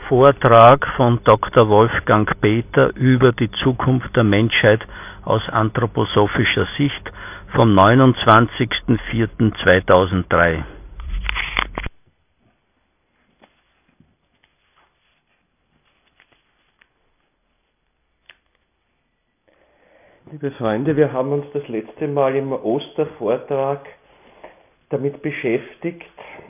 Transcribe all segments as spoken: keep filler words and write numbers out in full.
Vortrag von Doktor Wolfgang Peter über die Zukunft der Menschheit aus anthroposophischer Sicht vom neunundzwanzigsten vierten zweitausenddrei. Liebe Freunde, wir haben uns das letzte Mal im Ostervortrag damit beschäftigt,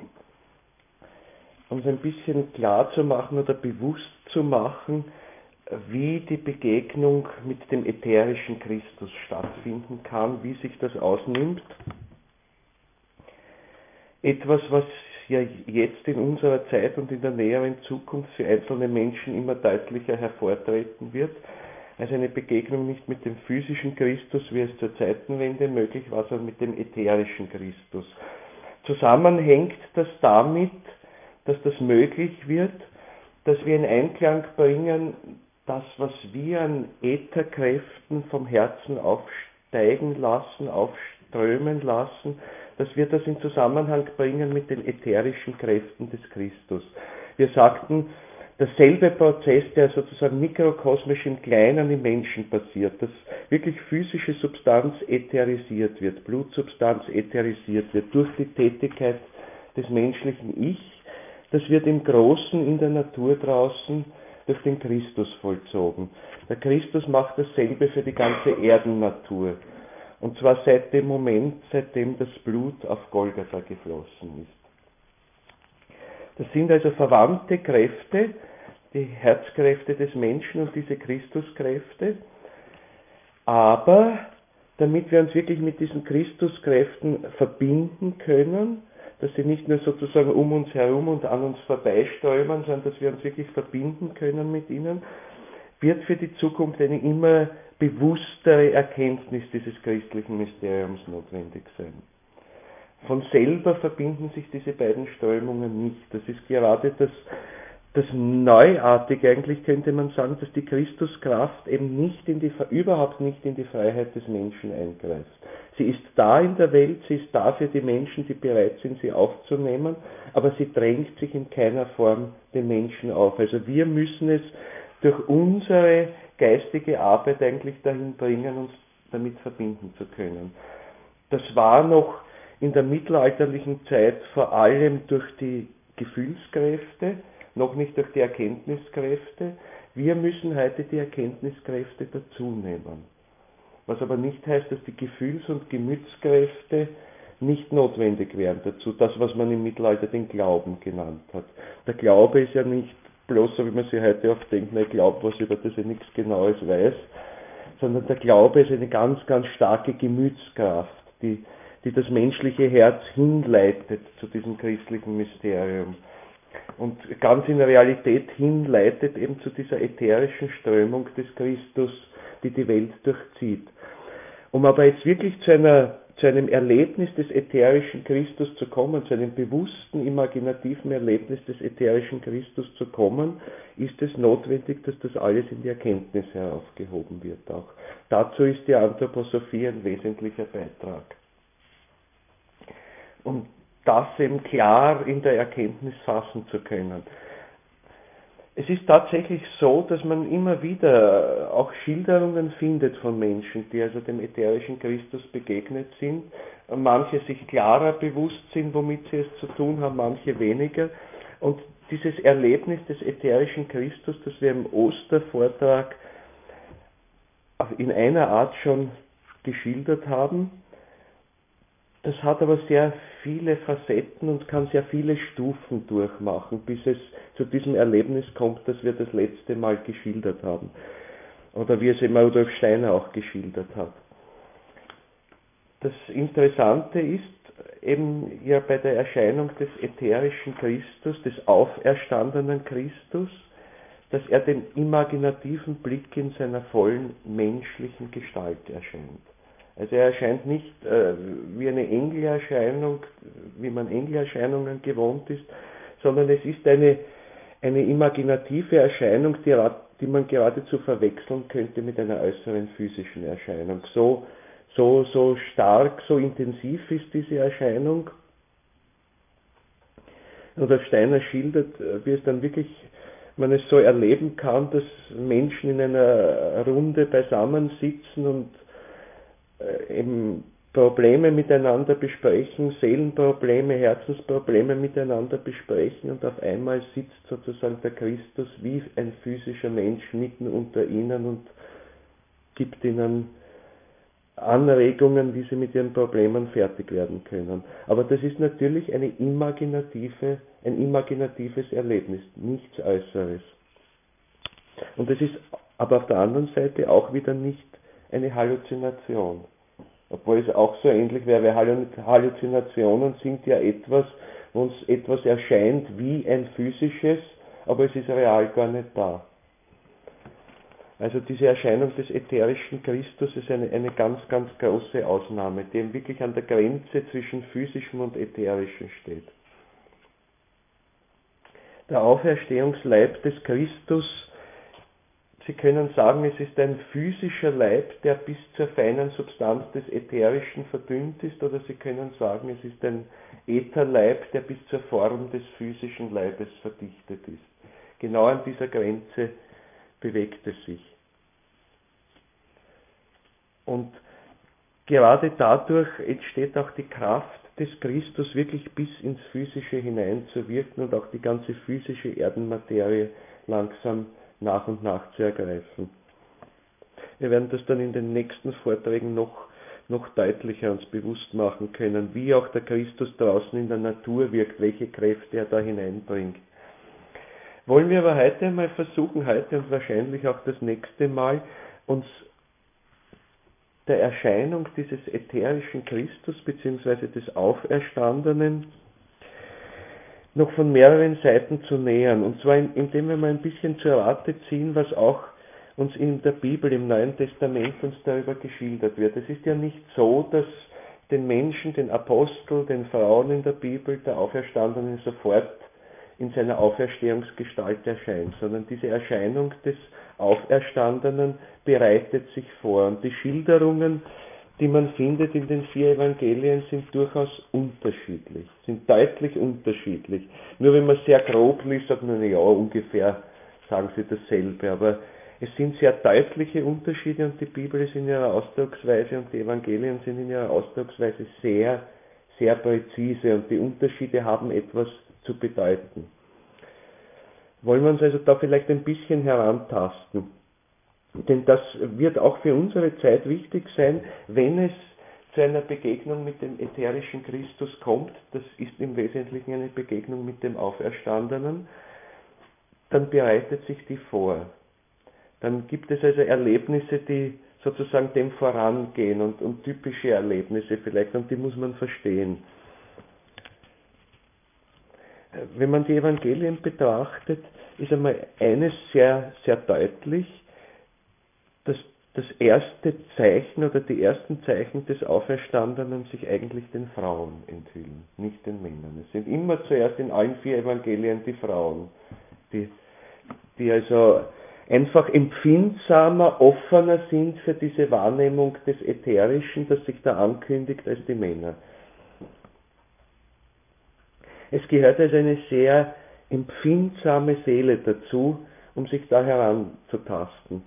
uns ein bisschen klar zu machen oder bewusst zu machen, wie die Begegnung mit dem ätherischen Christus stattfinden kann, wie sich das ausnimmt. Etwas, was ja jetzt in unserer Zeit und in der näheren Zukunft für einzelne Menschen immer deutlicher hervortreten wird, als eine Begegnung nicht mit dem physischen Christus, wie es zur Zeitenwende möglich war, sondern mit dem ätherischen Christus. Zusammenhängt das damit, dass das möglich wird, dass wir in Einklang bringen, das, was wir an Ätherkräften vom Herzen aufsteigen lassen, aufströmen lassen, dass wir das in Zusammenhang bringen mit den ätherischen Kräften des Christus. Wir sagten, derselbe Prozess, der sozusagen mikrokosmisch im Kleinen im Menschen passiert, dass wirklich physische Substanz ätherisiert wird, Blutsubstanz ätherisiert wird durch die Tätigkeit des menschlichen Ich, das wird im Großen in der Natur draußen durch den Christus vollzogen. Der Christus macht dasselbe für die ganze Erdennatur. Und zwar seit dem Moment, seitdem das Blut auf Golgatha geflossen ist. Das sind also verwandte Kräfte, die Herzkräfte des Menschen und diese Christuskräfte. Aber damit wir uns wirklich mit diesen Christuskräften verbinden können, dass sie nicht nur sozusagen um uns herum und an uns vorbeiströmen, sondern dass wir uns wirklich verbinden können mit ihnen, wird für die Zukunft eine immer bewusstere Erkenntnis dieses christlichen Mysteriums notwendig sein. Von selber verbinden sich diese beiden Strömungen nicht. Das ist gerade das, das Neuartige, eigentlich könnte man sagen, dass die Christuskraft eben nicht in die, überhaupt nicht in die Freiheit des Menschen eingreift. Sie ist da in der Welt, sie ist da für die Menschen, die bereit sind, sie aufzunehmen, aber sie drängt sich in keiner Form den Menschen auf. Also wir müssen es durch unsere geistige Arbeit eigentlich dahin bringen, uns damit verbinden zu können. Das war noch in der mittelalterlichen Zeit vor allem durch die Gefühlskräfte, noch nicht durch die Erkenntniskräfte. Wir müssen heute die Erkenntniskräfte dazunehmen. Was aber nicht heißt, dass die Gefühls- und Gemütskräfte nicht notwendig wären dazu. Das, was man im Mittelalter den Glauben genannt hat. Der Glaube ist ja nicht bloß, so wie man sich heute oft denkt, man glaubt was, über das er nichts Genaues weiß, sondern der Glaube ist eine ganz, ganz starke Gemütskraft, die, die das menschliche Herz hinleitet zu diesem christlichen Mysterium. Und ganz in der Realität hinleitet eben zu dieser ätherischen Strömung des Christus, die die Welt durchzieht. Um aber jetzt wirklich zu, einer, zu einem Erlebnis des ätherischen Christus zu kommen, zu einem bewussten, imaginativen Erlebnis des ätherischen Christus zu kommen, ist es notwendig, dass das alles in die Erkenntnis heraufgehoben wird auch. Dazu ist die Anthroposophie ein wesentlicher Beitrag. Um das eben klar in der Erkenntnis fassen zu können. Es ist tatsächlich so, dass man immer wieder auch Schilderungen findet von Menschen, die also dem ätherischen Christus begegnet sind. Manche sich klarer bewusst sind, womit sie es zu tun haben, manche weniger. Und dieses Erlebnis des ätherischen Christus, das wir im Ostervortrag in einer Art schon geschildert haben, das hat aber sehr viele Facetten und kann sehr viele Stufen durchmachen, bis es zu diesem Erlebnis kommt, das wir das letzte Mal geschildert haben. Oder wie es eben Rudolf Steiner auch geschildert hat. Das Interessante ist eben ja bei der Erscheinung des ätherischen Christus, des auferstandenen Christus, dass er dem imaginativen Blick in seiner vollen menschlichen Gestalt erscheint. Also er erscheint nicht äh, wie eine Engelerscheinung, wie man Engelerscheinungen gewohnt ist, sondern es ist eine, eine imaginative Erscheinung, die, die man geradezu verwechseln könnte mit einer äußeren physischen Erscheinung. So, so, so stark, so intensiv ist diese Erscheinung. Rudolf Steiner schildert, wie es dann wirklich man es so erleben kann, dass Menschen in einer Runde beisammensitzen und eben Probleme miteinander besprechen, Seelenprobleme, Herzensprobleme miteinander besprechen und auf einmal sitzt sozusagen der Christus wie ein physischer Mensch mitten unter ihnen und gibt ihnen Anregungen, wie sie mit ihren Problemen fertig werden können. Aber das ist natürlich eine imaginative, ein imaginatives Erlebnis, nichts Äußeres. Und es ist aber auf der anderen Seite auch wieder nicht eine Halluzination. Obwohl es auch so ähnlich wäre, weil Halluzinationen sind ja etwas, wo uns etwas erscheint wie ein physisches, aber es ist real gar nicht da. Also diese Erscheinung des ätherischen Christus ist eine, eine ganz, ganz große Ausnahme, die eben wirklich an der Grenze zwischen physischem und ätherischem steht. Der Auferstehungsleib des Christus, Sie können sagen, es ist ein physischer Leib, der bis zur feinen Substanz des Ätherischen verdünnt ist, oder Sie können sagen, es ist ein Ätherleib, der bis zur Form des physischen Leibes verdichtet ist. Genau an dieser Grenze bewegt es sich. Und gerade dadurch entsteht auch die Kraft des Christus, wirklich bis ins Physische hineinzuwirken und auch die ganze physische Erdenmaterie langsam nach und nach zu ergreifen. Wir werden das dann in den nächsten Vorträgen noch, noch deutlicher uns bewusst machen können, wie auch der Christus draußen in der Natur wirkt, welche Kräfte er da hineinbringt. Wollen wir aber heute einmal versuchen, heute und wahrscheinlich auch das nächste Mal, uns der Erscheinung dieses ätherischen Christus bzw. des Auferstandenen noch von mehreren Seiten zu nähern. Und zwar indem wir mal ein bisschen zur Rate ziehen, was auch uns in der Bibel, im Neuen Testament uns darüber geschildert wird. Es ist ja nicht so, dass den Menschen, den Aposteln, den Frauen in der Bibel der Auferstandene sofort in seiner Auferstehungsgestalt erscheint, sondern diese Erscheinung des Auferstandenen bereitet sich vor. Und die Schilderungen, die man findet in den vier Evangelien, sind durchaus unterschiedlich, sind deutlich unterschiedlich. Nur wenn man sehr grob liest, sagt man, ja, ungefähr sagen sie dasselbe, aber es sind sehr deutliche Unterschiede und die Bibel ist in ihrer Ausdrucksweise und die Evangelien sind in ihrer Ausdrucksweise sehr, sehr präzise und die Unterschiede haben etwas zu bedeuten. Wollen wir uns also da vielleicht ein bisschen herantasten? Denn das wird auch für unsere Zeit wichtig sein, wenn es zu einer Begegnung mit dem ätherischen Christus kommt. Das ist im Wesentlichen eine Begegnung mit dem Auferstandenen. Dann bereitet sich die vor. Dann gibt es also Erlebnisse, die sozusagen dem vorangehen und, und typische Erlebnisse vielleicht, und die muss man verstehen. Wenn man die Evangelien betrachtet, ist einmal eines sehr, sehr deutlich, dass das erste Zeichen oder die ersten Zeichen des Auferstandenen sich eigentlich den Frauen enthüllen, nicht den Männern. Es sind immer zuerst in allen vier Evangelien die Frauen, die, die also einfach empfindsamer, offener sind für diese Wahrnehmung des Ätherischen, das sich da ankündigt, als die Männer. Es gehört also eine sehr empfindsame Seele dazu, um sich da heranzutasten.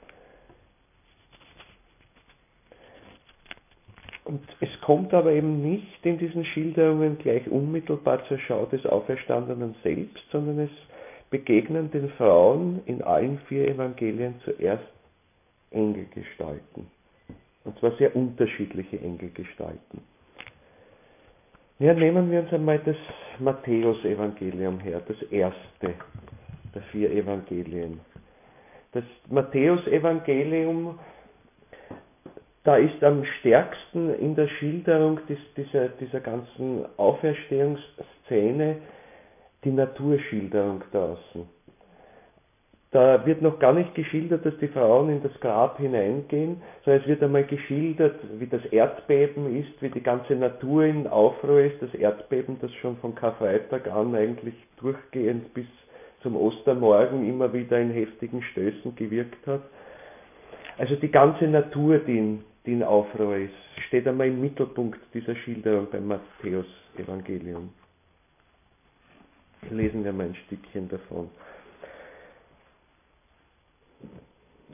Und es kommt aber eben nicht in diesen Schilderungen gleich unmittelbar zur Schau des Auferstandenen selbst, sondern es begegnen den Frauen in allen vier Evangelien zuerst Engelgestalten. Und zwar sehr unterschiedliche Engelgestalten. Ja, nehmen wir uns einmal das Matthäus-Evangelium her, das erste der vier Evangelien. Das Matthäus-Evangelium, da ist am stärksten in der Schilderung des, dieser, dieser ganzen Auferstehungsszene die Naturschilderung draußen. Da wird noch gar nicht geschildert, dass die Frauen in das Grab hineingehen, sondern es wird einmal geschildert, wie das Erdbeben ist, wie die ganze Natur in Aufruhr ist, das Erdbeben, das schon von Karfreitag an eigentlich durchgehend bis zum Ostermorgen immer wieder in heftigen Stößen gewirkt hat. Also die ganze Natur, die in, die in Aufruhr ist, steht einmal im Mittelpunkt dieser Schilderung beim Matthäus-Evangelium. Lesen wir mal ein Stückchen davon.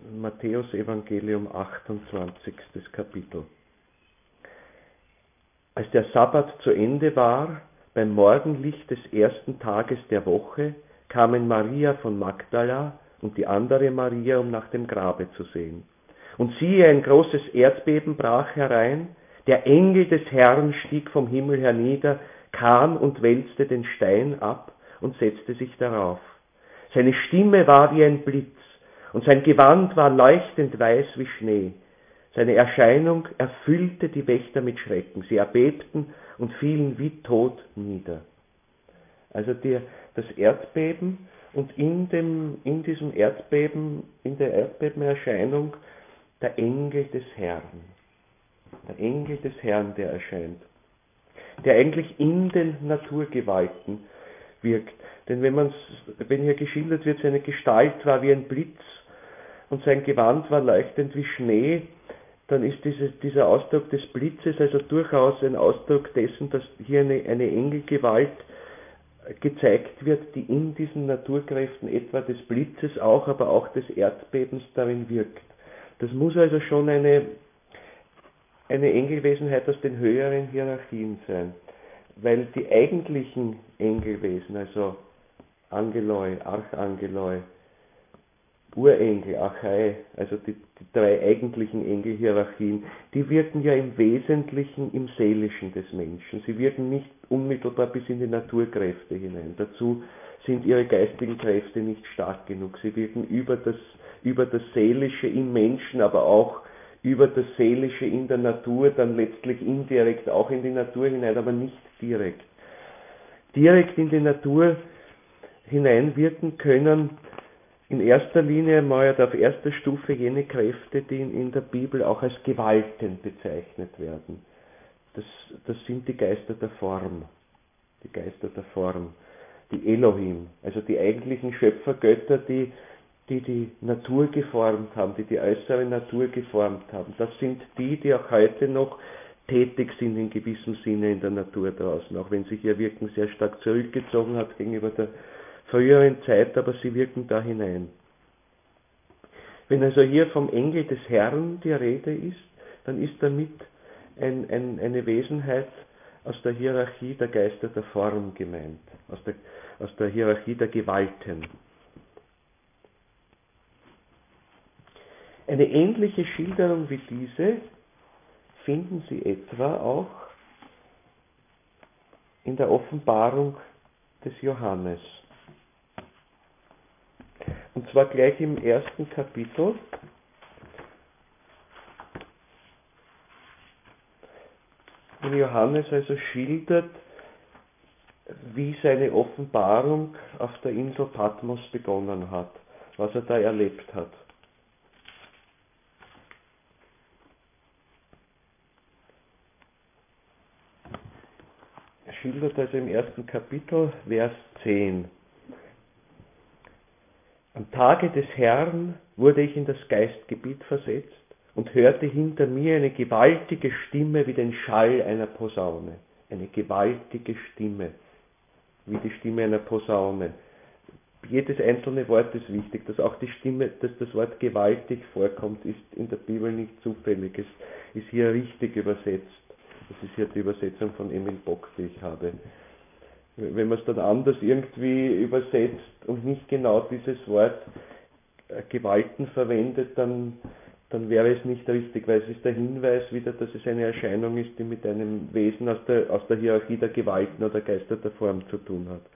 Matthäus-Evangelium, achtundzwanzigstes Kapitel. Als der Sabbat zu Ende war, beim Morgenlicht des ersten Tages der Woche, kamen Maria von Magdala und die andere Maria, um nach dem Grabe zu sehen. Und siehe, ein großes Erdbeben brach herein, der Engel des Herrn stieg vom Himmel hernieder, kam und wälzte den Stein ab und setzte sich darauf. Seine Stimme war wie ein Blitz, und sein Gewand war leuchtend weiß wie Schnee. Seine Erscheinung erfüllte die Wächter mit Schrecken. Sie erbebten und fielen wie tot nieder. Also die, das Erdbeben und in, dem, in diesem Erdbeben, in der Erdbebenerscheinung, der Engel des Herrn. Der Engel des Herrn, der erscheint. Der eigentlich in den Naturgewalten wirkt. Denn wenn, man's, wenn hier geschildert wird, seine Gestalt war wie ein Blitz und sein Gewand war leuchtend wie Schnee, dann ist diese, dieser Ausdruck des Blitzes also durchaus ein Ausdruck dessen, dass hier eine, eine Engelgewalt gezeigt wird, die in diesen Naturkräften etwa des Blitzes auch, aber auch des Erdbebens darin wirkt. Das muss also schon eine, eine Engelwesenheit aus den höheren Hierarchien sein, weil die eigentlichen Engelwesen, also Angeloi, Archangeloi, Urengel, Archai, also die, die drei eigentlichen Engelhierarchien, die wirken ja im Wesentlichen im Seelischen des Menschen. Sie wirken nicht unmittelbar bis in die Naturkräfte hinein. Dazu sind ihre geistigen Kräfte nicht stark genug. Sie wirken über das, über das Seelische im Menschen, aber auch über das Seelische in der Natur, dann letztlich indirekt auch in die Natur hinein, aber nicht direkt. Direkt in die Natur hineinwirken können in erster Linie mal auf erster Stufe jene Kräfte, die in der Bibel auch als Gewalten bezeichnet werden. Das, das sind die Geister der Form, die Geister der Form, die Elohim, also die eigentlichen Schöpfergötter, die die die Natur geformt haben, die die äußere Natur geformt haben. Das sind die, die auch heute noch tätig sind in gewissem Sinne in der Natur draußen, auch wenn sich ihr Wirken sehr stark zurückgezogen hat gegenüber der früheren Zeit, aber sie wirken da hinein. Wenn also hier vom Engel des Herrn die Rede ist, dann ist damit ein, ein, eine Wesenheit aus der Hierarchie der Geister der Form gemeint, aus der, aus der Hierarchie der Gewalten. Eine ähnliche Schilderung wie diese finden Sie etwa auch in der Offenbarung des Johannes. Und zwar gleich im ersten Kapitel. Wenn Johannes also schildert, wie seine Offenbarung auf der Insel Patmos begonnen hat, was er da erlebt hat. Er schildert also im ersten Kapitel, Vers zehn. Am Tage des Herrn wurde ich in das Geistgebiet versetzt und hörte hinter mir eine gewaltige Stimme wie den Schall einer Posaune. Eine gewaltige Stimme, wie die Stimme einer Posaune. Jedes einzelne Wort ist wichtig, dass auch die Stimme, dass das Wort gewaltig vorkommt, ist in der Bibel nicht zufällig. Es ist hier richtig übersetzt. Das ist hier die Übersetzung von Emil Bock, die ich habe. Wenn man es dann anders irgendwie übersetzt und nicht genau dieses Wort äh, Gewalten verwendet, dann, dann wäre es nicht richtig, weil es ist der Hinweis wieder, dass es eine Erscheinung ist, die mit einem Wesen aus der, aus der Hierarchie der Gewalten oder Geister der Form zu tun hat.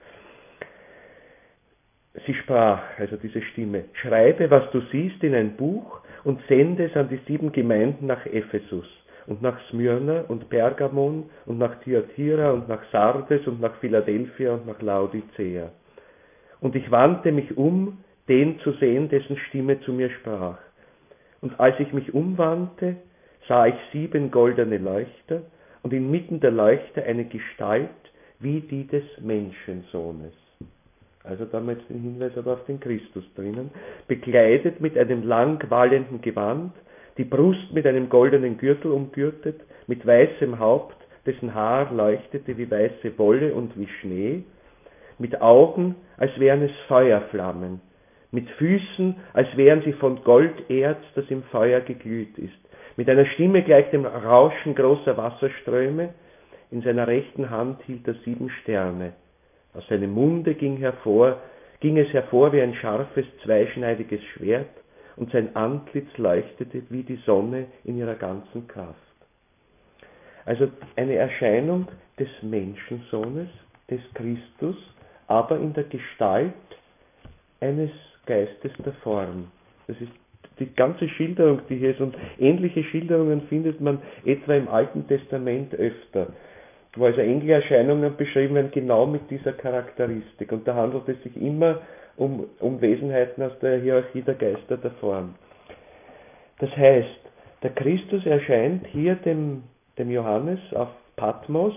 Sie sprach, also diese Stimme, schreibe, was du siehst, in ein Buch und sende es an die sieben Gemeinden nach Ephesus und nach Smyrna und Pergamon und nach Thyatira und nach Sardes und nach Philadelphia und nach Laodicea. Und ich wandte mich um, den zu sehen, dessen Stimme zu mir sprach. Und als ich mich umwandte, sah ich sieben goldene Leuchter und inmitten der Leuchter eine Gestalt wie die des Menschensohnes. Also damals den Hinweis aber auf den Christus drinnen, bekleidet mit einem lang wallenden Gewand, die Brust mit einem goldenen Gürtel umgürtet, mit weißem Haupt, dessen Haar leuchtete wie weiße Wolle und wie Schnee, mit Augen, als wären es Feuerflammen, mit Füßen, als wären sie von Golderz, das im Feuer geglüht ist, mit einer Stimme gleich dem Rauschen großer Wasserströme. In seiner rechten Hand hielt er sieben Sterne. Aus seinem Munde ging, hervor, ging es hervor wie ein scharfes, zweischneidiges Schwert, und sein Antlitz leuchtete wie die Sonne in ihrer ganzen Kraft. Also eine Erscheinung des Menschensohnes, des Christus, aber in der Gestalt eines Geistes der Form. Das ist die ganze Schilderung, die hier ist, und ähnliche Schilderungen findet man etwa im Alten Testament öfter, wo also Engelerscheinungen beschrieben werden, genau mit dieser Charakteristik. Und da handelt es sich immer um, um Wesenheiten aus der Hierarchie der Geister der Form. Das heißt, der Christus erscheint hier dem, dem Johannes auf Patmos,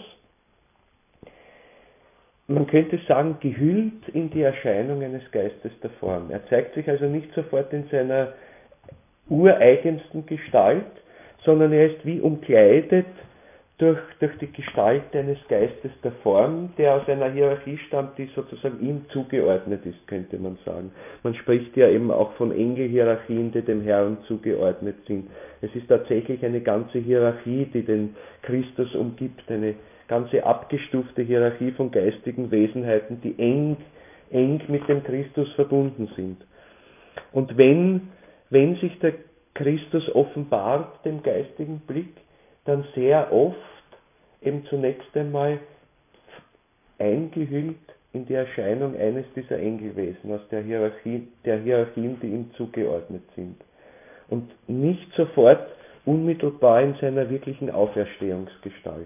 man könnte sagen, gehüllt in die Erscheinung eines Geistes der Form. Er zeigt sich also nicht sofort in seiner ureigensten Gestalt, sondern er ist wie umkleidet durch, durch die Gestalt eines Geistes der Form, der aus einer Hierarchie stammt, die sozusagen ihm zugeordnet ist, könnte man sagen. Man spricht ja eben auch von Engelhierarchien, die dem Herrn zugeordnet sind. Es ist tatsächlich eine ganze Hierarchie, die den Christus umgibt, eine ganze abgestufte Hierarchie von geistigen Wesenheiten, die eng, eng mit dem Christus verbunden sind. Und wenn, wenn sich der Christus offenbart dem geistigen Blick, dann sehr oft eben zunächst einmal eingehüllt in die Erscheinung eines dieser Engelwesen aus der Hierarchie, der Hierarchien, die ihm zugeordnet sind. Und nicht sofort unmittelbar in seiner wirklichen Auferstehungsgestalt.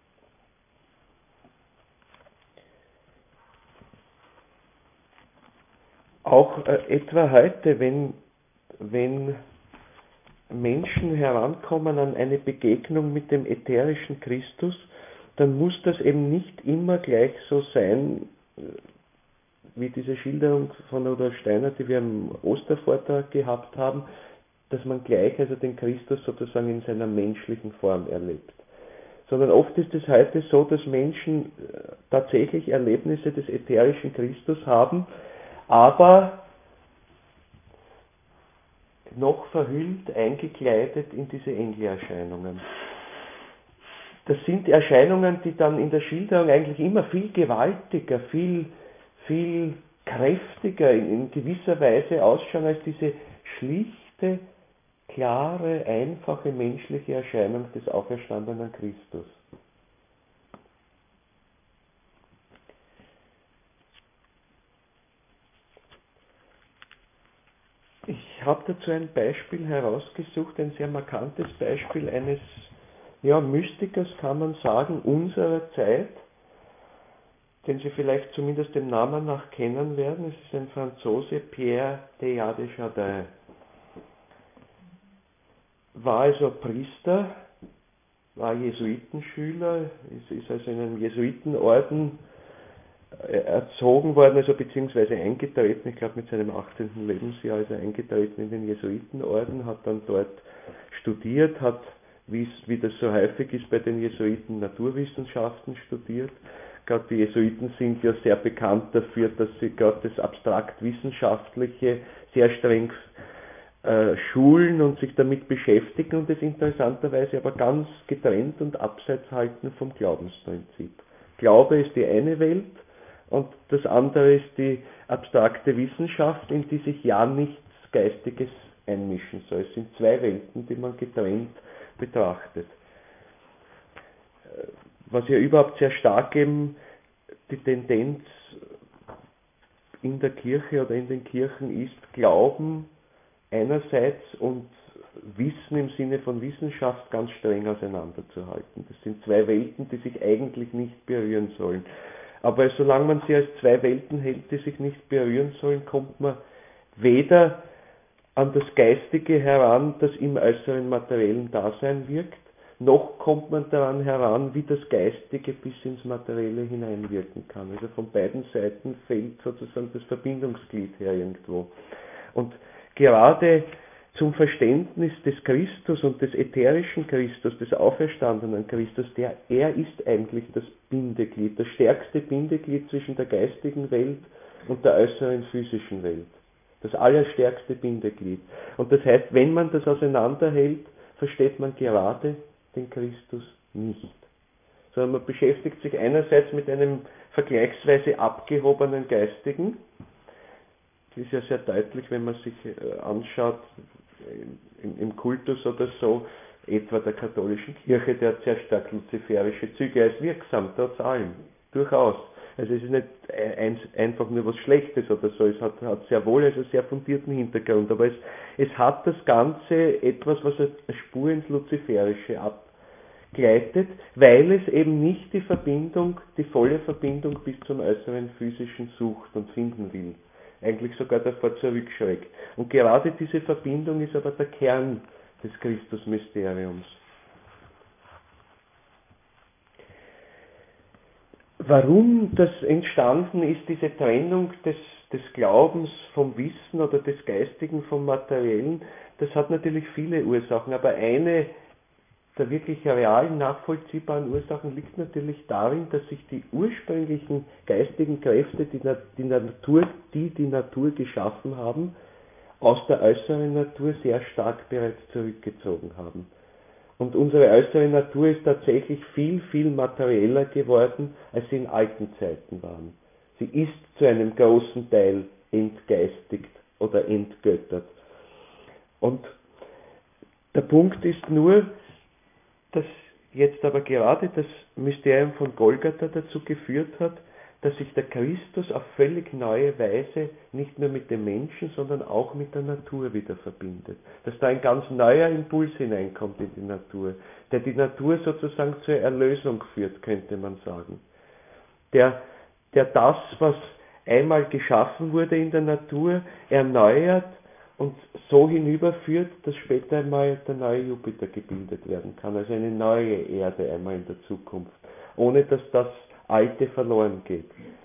Auch äh, etwa heute, wenn, wenn Menschen herankommen an eine Begegnung mit dem ätherischen Christus, dann muss das eben nicht immer gleich so sein, wie diese Schilderung von Rudolf Steiner, die wir im Ostervortrag gehabt haben, dass man gleich also den Christus sozusagen in seiner menschlichen Form erlebt. Sondern oft ist es heute so, dass Menschen tatsächlich Erlebnisse des ätherischen Christus haben, aber noch verhüllt, eingekleidet in diese Engelerscheinungen. Das sind Erscheinungen, die dann in der Schilderung eigentlich immer viel gewaltiger, viel, viel kräftiger, in, in gewisser Weise ausschauen als diese schlichte, klare, einfache menschliche Erscheinung des auferstandenen Christus. Ich habe dazu ein Beispiel herausgesucht, ein sehr markantes Beispiel eines ja, Mystikers, kann man sagen, unserer Zeit, den Sie vielleicht zumindest dem Namen nach kennen werden. Es ist ein Franzose, Pierre Teilhard de Chardin. War also Priester, war Jesuitenschüler, ist, ist also in einem Jesuitenorden erzogen worden, also beziehungsweise eingetreten, ich glaube mit seinem achtzehnten Lebensjahr ist er eingetreten in den Jesuitenorden, hat dann dort studiert, hat, wie das so häufig ist bei den Jesuiten, Naturwissenschaften studiert. Gerade die Jesuiten sind ja sehr bekannt dafür, dass sie gerade das abstrakt-wissenschaftliche sehr streng äh, schulen und sich damit beschäftigen und es interessanterweise aber ganz getrennt und abseits halten vom Glaubensprinzip. Glaube ist die eine Welt, und das andere ist die abstrakte Wissenschaft, in die sich ja nichts Geistiges einmischen soll. Es sind zwei Welten, die man getrennt betrachtet. Was ja überhaupt sehr stark eben die Tendenz in der Kirche oder in den Kirchen ist, Glauben einerseits und Wissen im Sinne von Wissenschaft ganz streng auseinanderzuhalten. Das sind zwei Welten, die sich eigentlich nicht berühren sollen. Aber solange man sie als zwei Welten hält, die sich nicht berühren sollen, kommt man weder an das Geistige heran, das im äußeren materiellen Dasein wirkt, noch kommt man daran heran, wie das Geistige bis ins Materielle hineinwirken kann. Also von beiden Seiten fehlt sozusagen das Verbindungsglied her irgendwo. Und gerade zum Verständnis des Christus und des ätherischen Christus, des auferstandenen Christus, der, er ist eigentlich das Bindeglied, das stärkste Bindeglied zwischen der geistigen Welt und der äußeren physischen Welt. das allerstärkste Bindeglied. Und das heißt, wenn man das auseinanderhält, versteht man gerade den Christus nicht. Sondern man beschäftigt sich einerseits mit einem vergleichsweise abgehobenen Geistigen. Das ist ja sehr deutlich, wenn man sich anschaut, im Kultus oder so, etwa der katholischen Kirche, der hat sehr stark luziferische Züge, er ist wirksam, trotz allem, durchaus. Also es ist nicht ein, einfach nur was Schlechtes oder so, es hat, hat sehr wohl also sehr fundierten Hintergrund, aber es, es hat das Ganze etwas, was eine Spur ins Luziferische abgleitet, weil es eben nicht die Verbindung, die volle Verbindung bis zum äußeren Physischen sucht und finden will. Eigentlich sogar davor zurückschreckt. Und gerade diese Verbindung ist aber der Kern des Christusmysteriums. Warum das entstanden ist, diese Trennung des, des Glaubens vom Wissen oder des Geistigen vom Materiellen, das hat natürlich viele Ursachen, aber eine der wirklich realen, nachvollziehbaren Ursachen liegt natürlich darin, dass sich die ursprünglichen geistigen Kräfte, die, die Natur, die die Natur geschaffen haben, aus der äußeren Natur sehr stark bereits zurückgezogen haben. Und unsere äußere Natur ist tatsächlich viel, viel materieller geworden, als sie in alten Zeiten waren. Sie ist zu einem großen Teil entgeistigt oder entgöttert. Und der Punkt ist nur, dass jetzt aber gerade das Mysterium von Golgatha dazu geführt hat, dass sich der Christus auf völlig neue Weise nicht nur mit dem Menschen, sondern auch mit der Natur wieder verbindet. Dass da ein ganz neuer Impuls hineinkommt in die Natur, der die Natur sozusagen zur Erlösung führt, könnte man sagen. Der, der das, was einmal geschaffen wurde in der Natur, erneuert und so hinüberführt, dass später einmal der neue Jupiter gebildet werden kann, also eine neue Erde einmal in der Zukunft, ohne dass das Alte verloren geht.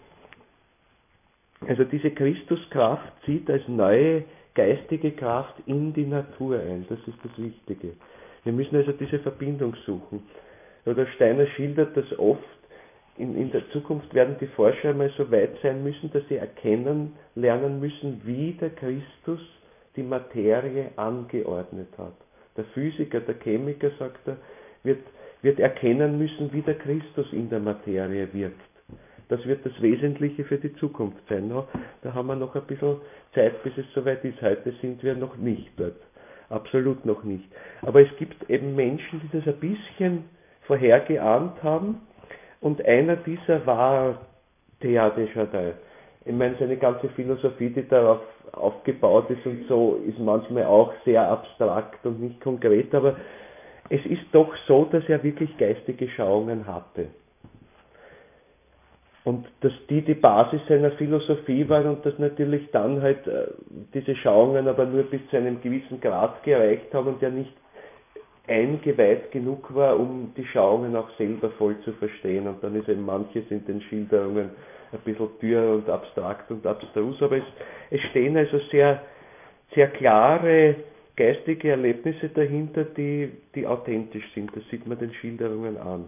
Also diese Christuskraft zieht als neue geistige Kraft in die Natur ein, das ist das Wichtige. Wir müssen also diese Verbindung suchen. Oder Steiner schildert das oft, in, in der Zukunft werden die Forscher einmal so weit sein müssen, dass sie erkennen, lernen müssen, wie der Christus die Materie angeordnet hat. Der Physiker, der Chemiker, sagt er, wird, wird erkennen müssen, wie der Christus in der Materie wirkt. Das wird das Wesentliche für die Zukunft sein. No, da haben wir noch ein bisschen Zeit, bis es soweit ist. Heute sind wir noch nicht dort. Absolut noch nicht. Aber es gibt eben Menschen, die das ein bisschen vorhergeahnt haben. Und einer dieser war Teilhard de Chardin. Ich meine, seine ganze Philosophie, die darauf aufgebaut ist und so, ist manchmal auch sehr abstrakt und nicht konkret, aber es ist doch so, dass er wirklich geistige Schauungen hatte. Und dass die die Basis seiner Philosophie waren und dass natürlich dann halt äh, diese Schauungen aber nur bis zu einem gewissen Grad gereicht haben und er nicht eingeweiht genug war, um die Schauungen auch selber voll zu verstehen. Und dann ist eben manches in den Schilderungen ein bisschen dürr und abstrakt und abstrus, aber es, es stehen also sehr, sehr klare geistige Erlebnisse dahinter, die, die authentisch sind. Das sieht man den Schilderungen an.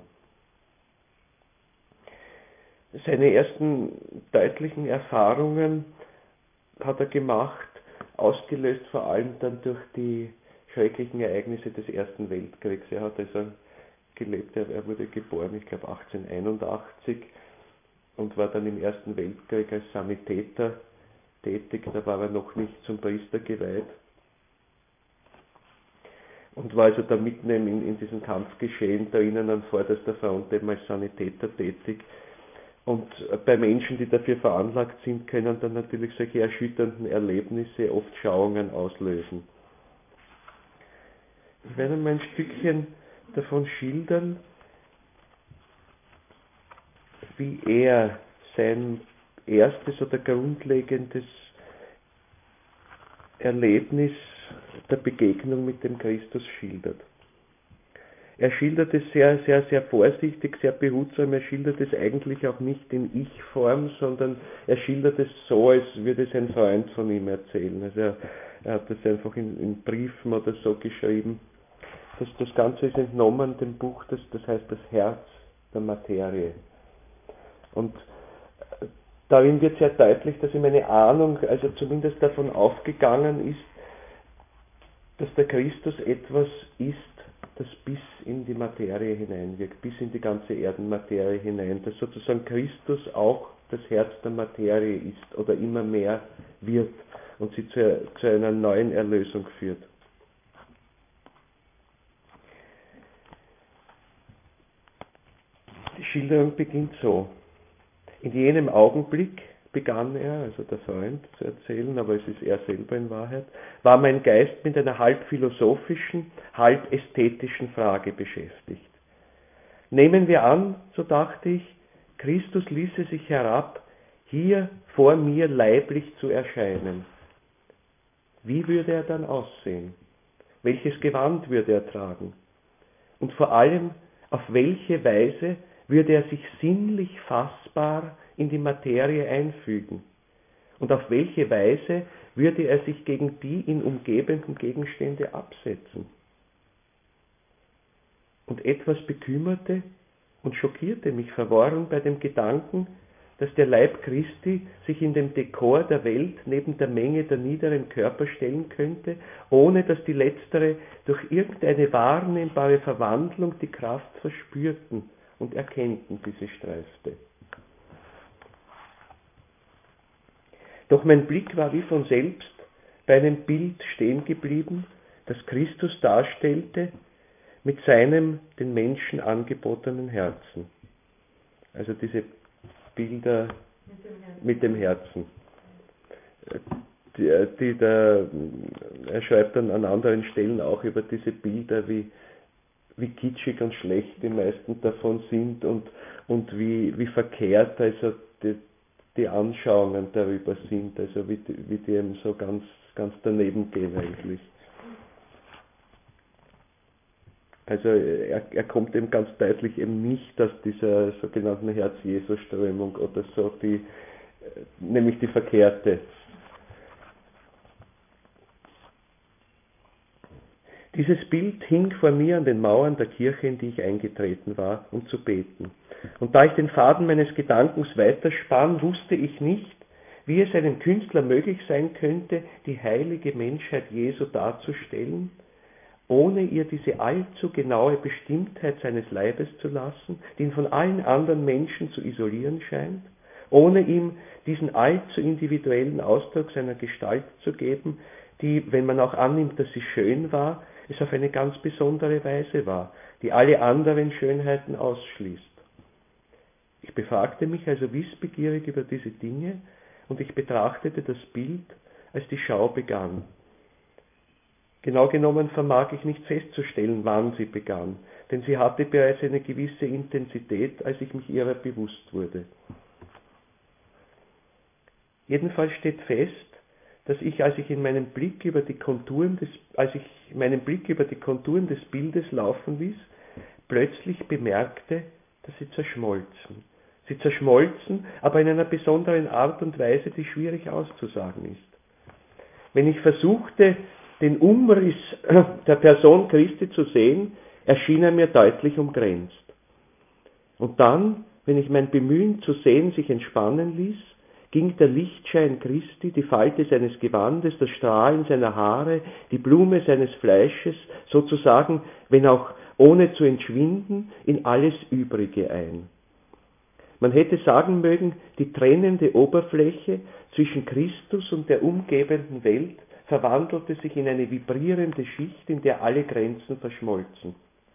Seine ersten deutlichen Erfahrungen hat er gemacht, ausgelöst vor allem dann durch die schrecklichen Ereignisse des Ersten Weltkriegs. Er hat also gelebt, er wurde geboren, ich glaube achtzehnhunderteinundachtzig und war dann im Ersten Weltkrieg als Sanitäter tätig, da war er noch nicht zum Priester geweiht und war also da mitten in, in diesem Kampfgeschehen drinnen an vorderster Front eben als Sanitäter tätig. Und bei Menschen, die dafür veranlagt sind, können dann natürlich solche erschütternden Erlebnisse oft Schauungen auslösen. Ich werde mal ein Stückchen davon schildern, wie er sein erstes oder grundlegendes Erlebnis der Begegnung mit dem Christus schildert. Er schildert es sehr, sehr, sehr vorsichtig, sehr behutsam. Er schildert es eigentlich auch nicht in Ich-Form, sondern er schildert es so, als würde es ein Freund von ihm erzählen. Also er, er hat das einfach in, in Briefen oder so geschrieben. Das, das Ganze ist entnommen dem Buch, das, das heißt das Herz der Materie. Und darin wird sehr deutlich, dass ihm eine Ahnung, also zumindest davon aufgegangen ist, dass der Christus etwas ist, das bis in die Materie hineinwirkt, bis in die ganze Erdenmaterie hinein, dass sozusagen Christus auch das Herz der Materie ist oder immer mehr wird und sie zu, zu einer neuen Erlösung führt. Die Schilderung beginnt so. In jenem Augenblick, begann er, also der Freund, zu erzählen, aber es ist er selber in Wahrheit, war mein Geist mit einer halb philosophischen, halb ästhetischen Frage beschäftigt. Nehmen wir an, so dachte ich, Christus ließe sich herab, hier vor mir leiblich zu erscheinen. Wie würde er dann aussehen? Welches Gewand würde er tragen? Und vor allem, auf welche Weise würde er sich sinnlich fassbar in die Materie einfügen? Und auf welche Weise würde er sich gegen die ihn umgebenden Gegenstände absetzen? Und etwas bekümmerte und schockierte mich verworren bei dem Gedanken, dass der Leib Christi sich in dem Dekor der Welt neben der Menge der niederen Körper stellen könnte, ohne dass die letztere durch irgendeine wahrnehmbare Verwandlung die Kraft verspürten und erkennten, die sie streifte. Doch mein Blick war wie von selbst bei einem Bild stehen geblieben, das Christus darstellte mit seinem den Menschen angebotenen Herzen. Also diese Bilder mit dem Herzen. Die, die da, er schreibt dann an anderen Stellen auch über diese Bilder, wie, wie kitschig und schlecht die meisten davon sind und, und wie, wie verkehrt also die, die Anschauungen darüber sind, also wie die, wie die eben so ganz, ganz daneben gehen eigentlich. Also er, er kommt eben ganz deutlich eben nicht aus dieser sogenannten Herz-Jesu-Strömung oder so, die, nämlich die verkehrte. Dieses Bild hing vor mir an den Mauern der Kirche, in die ich eingetreten war, um zu beten. Und da ich den Faden meines Gedankens weiterspann, wusste ich nicht, wie es einem Künstler möglich sein könnte, die heilige Menschheit Jesu darzustellen, ohne ihr diese allzu genaue Bestimmtheit seines Leibes zu lassen, die ihn von allen anderen Menschen zu isolieren scheint, ohne ihm diesen allzu individuellen Ausdruck seiner Gestalt zu geben, die, wenn man auch annimmt, dass sie schön war, es auf eine ganz besondere Weise war, die alle anderen Schönheiten ausschließt. Ich befragte mich also wissbegierig über diese Dinge und ich betrachtete das Bild, als die Schau begann. Genau genommen vermag ich nicht festzustellen, wann sie begann, denn sie hatte bereits eine gewisse Intensität, als ich mich ihrer bewusst wurde. Jedenfalls steht fest, dass ich, als ich in meinem Blick über die Konturen des, als ich meinen Blick über die Konturen des Bildes laufen ließ, plötzlich bemerkte, dass sie zerschmolzen. Sie zerschmolzen, aber in einer besonderen Art und Weise, die schwierig auszusagen ist. Wenn ich versuchte, den Umriss der Person Christi zu sehen, erschien er mir deutlich umgrenzt. Und dann, wenn ich mein Bemühen zu sehen sich entspannen ließ, ging der Lichtschein Christi, die Falte seines Gewandes, das Strahlen seiner Haare, die Blume seines Fleisches, sozusagen, wenn auch ohne zu entschwinden, in alles Übrige ein. Man hätte sagen mögen, die trennende Oberfläche zwischen Christus und der umgebenden Welt verwandelte sich in eine vibrierende Schicht, in der alle Grenzen verschmolzen.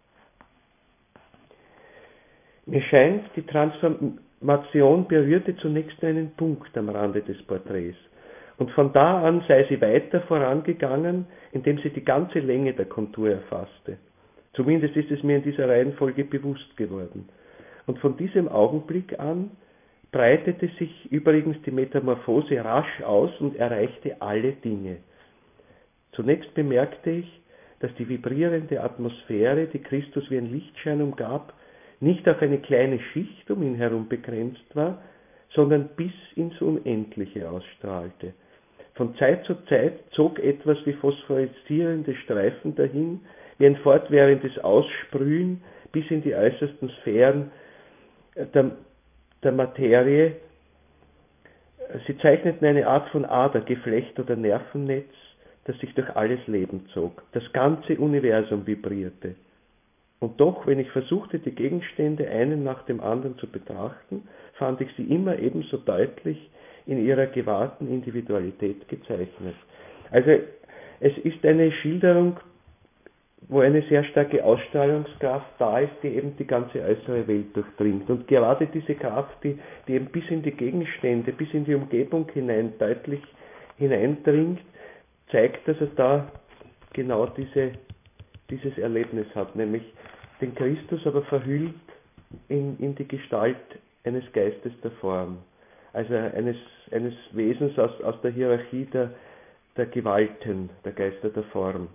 Mir scheint, die Transformation berührte zunächst einen Punkt am Rande des Porträts, und von da an sei sie weiter vorangegangen, indem sie die ganze Länge der Kontur erfasste. Zumindest ist es mir in dieser Reihenfolge bewusst geworden. Und von diesem Augenblick an breitete sich übrigens die Metamorphose rasch aus und erreichte alle Dinge. Zunächst bemerkte ich, dass die vibrierende Atmosphäre, die Christus wie ein Lichtschein umgab, nicht auf eine kleine Schicht um ihn herum begrenzt war, sondern bis ins Unendliche ausstrahlte. Von Zeit zu Zeit zog etwas wie phosphoreszierende Streifen dahin, wie ein fortwährendes Aussprühen bis in die äußersten Sphären der, der Materie, Sie zeichneten eine Art von Ader, Geflecht oder Nervennetz, das sich durch alles Leben zog. Das ganze Universum vibrierte. Und doch, wenn ich versuchte, die Gegenstände einen nach dem anderen zu betrachten, fand ich sie immer ebenso deutlich in ihrer gewahrten Individualität gezeichnet. Also es ist eine Schilderung, wo eine sehr starke Ausstrahlungskraft da ist, die eben die ganze äußere Welt durchdringt. Und gerade diese Kraft, die, die eben bis in die Gegenstände, bis in die Umgebung hinein deutlich hineindringt, zeigt, dass er da genau diese, dieses Erlebnis hat, nämlich den Christus aber verhüllt in, in die Gestalt eines Geistes der Form, also eines, eines Wesens aus, aus der Hierarchie der, der Gewalten, der Geister der Form.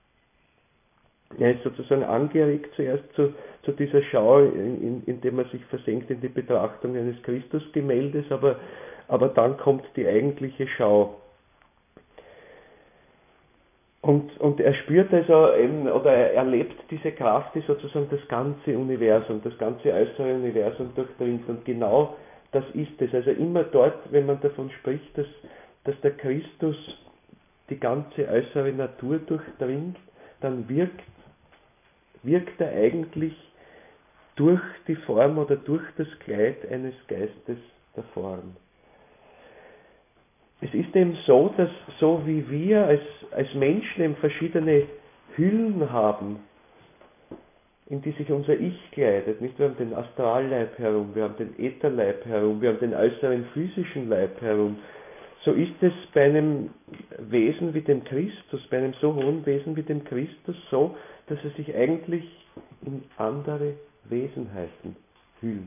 Er ist sozusagen angeregt zuerst zu, zu dieser Schau, in, in, indem er sich versenkt in die Betrachtung eines Christusgemäldes, aber, aber dann kommt die eigentliche Schau. Und, und er spürt also eben, oder er erlebt diese Kraft, die sozusagen das ganze Universum, das ganze äußere Universum durchdringt. Und genau das ist es. Also immer dort, wenn man davon spricht, dass, dass der Christus die ganze äußere Natur durchdringt, dann wirkt, wirkt er eigentlich durch die Form oder durch das Kleid eines Geistes der Form. Es ist eben so, dass so wie wir als, als Menschen eben verschiedene Hüllen haben, in die sich unser Ich kleidet. Nicht? Wir haben den Astralleib herum, wir haben den Ätherleib herum, wir haben den äußeren physischen Leib herum. So ist es bei einem Wesen wie dem Christus, bei einem so hohen Wesen wie dem Christus so, dass er sich eigentlich in andere Wesenheiten hüllt.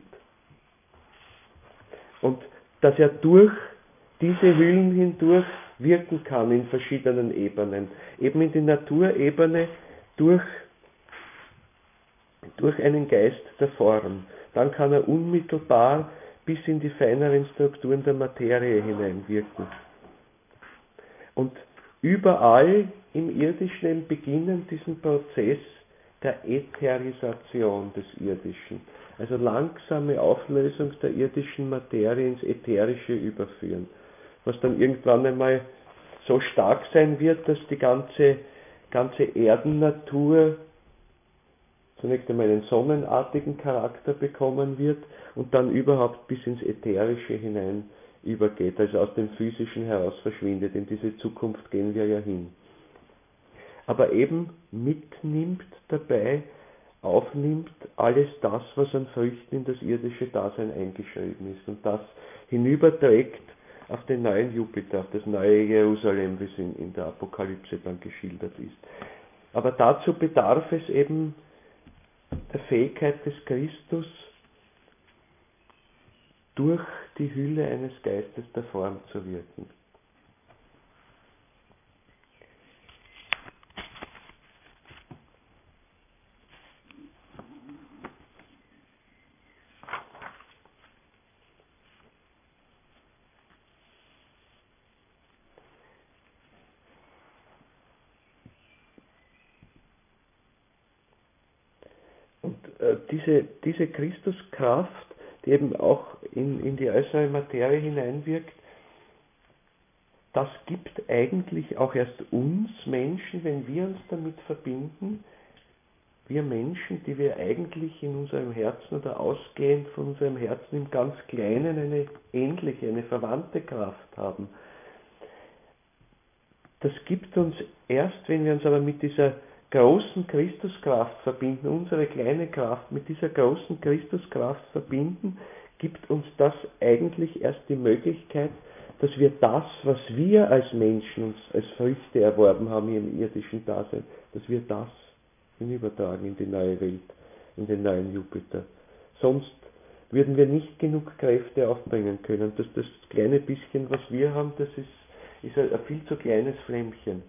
Und dass er durch diese Hüllen hindurch wirken kann in verschiedenen Ebenen. Eben in die Naturebene durch, durch einen Geist der Form. Dann kann er unmittelbar bis in die feineren Strukturen der Materie hineinwirken. Und überall im Irdischen beginnen diesen Prozess der Ätherisation des Irdischen. Also langsame Auflösung der irdischen Materie ins Ätherische überführen. Was dann irgendwann einmal so stark sein wird, dass die ganze, ganze Erdennatur zunächst einmal einen sonnenartigen Charakter bekommen wird und dann überhaupt bis ins Ätherische hinein übergeht, also aus dem Physischen heraus verschwindet. In diese Zukunft gehen wir ja hin. Aber eben mitnimmt dabei, aufnimmt alles das, was an Früchten in das irdische Dasein eingeschrieben ist und das hinüberträgt auf den neuen Jupiter, auf das neue Jerusalem, wie es in, in der Apokalypse dann geschildert ist. Aber dazu bedarf es eben der Fähigkeit des Christus, durch die Hülle eines Geistes der Form zu wirken. Und äh, diese, diese Christuskraft, die eben auch in, in die äußere Materie hineinwirkt, das gibt eigentlich auch erst uns Menschen, wenn wir uns damit verbinden, wir Menschen, die wir eigentlich in unserem Herzen oder ausgehend von unserem Herzen im ganz Kleinen eine ähnliche, eine verwandte Kraft haben. Das gibt uns erst, wenn wir uns aber mit dieser großen Christuskraft verbinden, unsere kleine Kraft mit dieser großen Christuskraft verbinden, gibt uns das eigentlich erst die Möglichkeit, dass wir das, was wir als Menschen uns als Früchte erworben haben hier im irdischen Dasein, dass wir das hinübertragen in die neue Welt, in den neuen Jupiter. Sonst würden wir nicht genug Kräfte aufbringen können. Das, das kleine bisschen, was wir haben, das ist, ist ein viel zu kleines Flämmchen.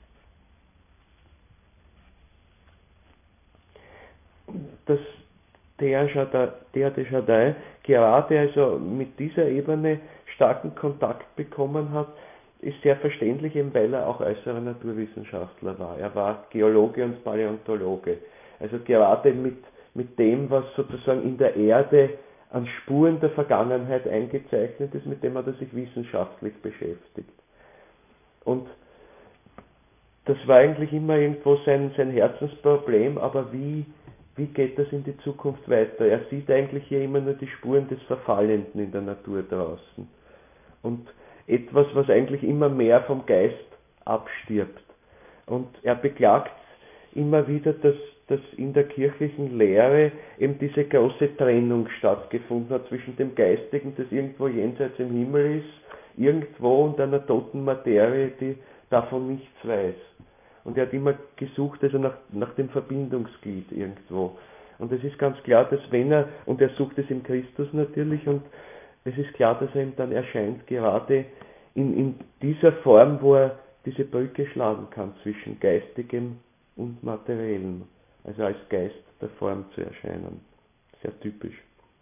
Dass der de Chardin gerade also mit dieser Ebene starken Kontakt bekommen hat, ist sehr verständlich, eben weil er auch äußerer Naturwissenschaftler war. Er war Geologe und Paläontologe. Also gerade mit, mit dem, was sozusagen in der Erde an Spuren der Vergangenheit eingezeichnet ist, mit dem hat er sich wissenschaftlich beschäftigt. Und das war eigentlich immer irgendwo sein, sein Herzensproblem, aber wie, wie geht das in die Zukunft weiter? Er sieht eigentlich hier immer nur die Spuren des Verfallenden in der Natur draußen. Und etwas, was eigentlich immer mehr vom Geist abstirbt. Und er beklagt immer wieder, dass, dass in der kirchlichen Lehre eben diese große Trennung stattgefunden hat zwischen dem Geistigen, das irgendwo jenseits im Himmel ist, irgendwo, und einer toten Materie, die davon nichts weiß. Und er hat immer gesucht, also nach, nach dem Verbindungsglied irgendwo. Und es ist ganz klar, dass wenn er, und er sucht es im Christus natürlich, und es ist klar, dass er ihm dann erscheint, gerade in, in dieser Form, wo er diese Brücke schlagen kann zwischen Geistigem und Materiellem, also als Geist der Form zu erscheinen. Sehr typisch.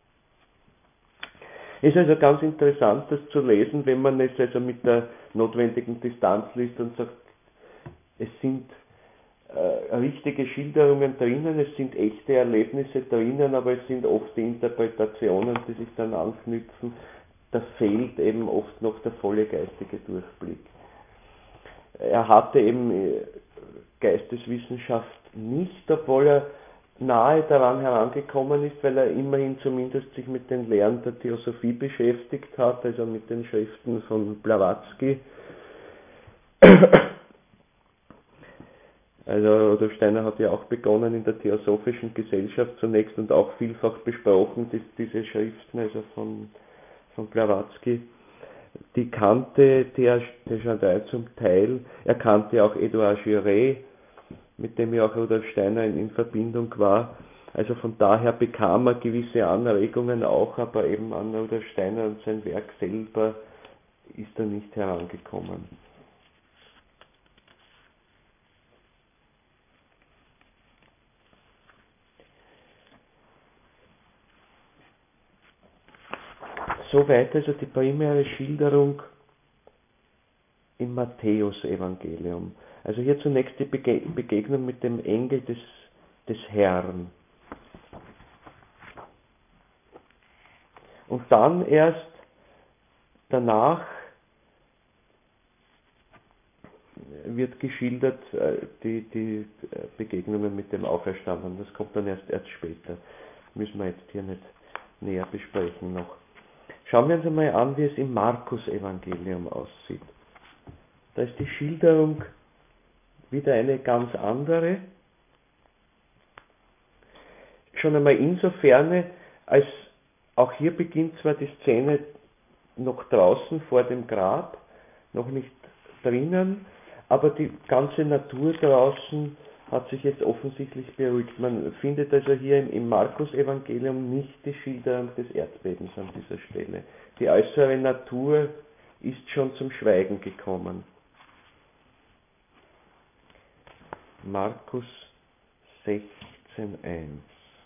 Es ist also ganz interessant, das zu lesen, wenn man es also mit der notwendigen Distanz liest und sagt, es sind äh, richtige Schilderungen drinnen, es sind echte Erlebnisse drinnen, aber es sind oft die Interpretationen, die sich dann anknüpfen. Da fehlt eben oft noch der volle geistige Durchblick. Er hatte eben Geisteswissenschaft nicht, obwohl er nahe daran herangekommen ist, weil er immerhin zumindest sich mit den Lehren der Theosophie beschäftigt hat, also mit den Schriften von Blavatsky. Also Rudolf Steiner hat ja auch begonnen in der Theosophischen Gesellschaft zunächst und auch vielfach besprochen, die, diese Schriften also von, von Blavatsky. Die kannte der, der Jardin zum Teil, er kannte auch Edouard Girey, mit dem ja auch Rudolf Steiner in, in Verbindung war. Also von daher bekam er gewisse Anregungen auch, aber eben an Rudolf Steiner und sein Werk selber ist er nicht herangekommen. Soweit also die primäre Schilderung im Matthäus-Evangelium. Also hier zunächst die Begegnung mit dem Engel des, des Herrn. Und dann erst danach wird geschildert die, die Begegnungen mit dem Auferstandenen. Das kommt dann erst, erst später. Müssen wir jetzt hier nicht näher besprechen noch. Schauen wir uns einmal an, wie es im Markus-Evangelium aussieht. Da ist die Schilderung wieder eine ganz andere. Schon einmal insofern, als auch hier beginnt zwar die Szene noch draußen vor dem Grab, noch nicht drinnen, aber die ganze Natur draußen hat sich jetzt offensichtlich beruhigt. Man findet also hier im, im Markus-Evangelium nicht die Schilderung des Erdbebens an dieser Stelle. Die äußere Natur ist schon zum Schweigen gekommen. Markus sechzehn eins.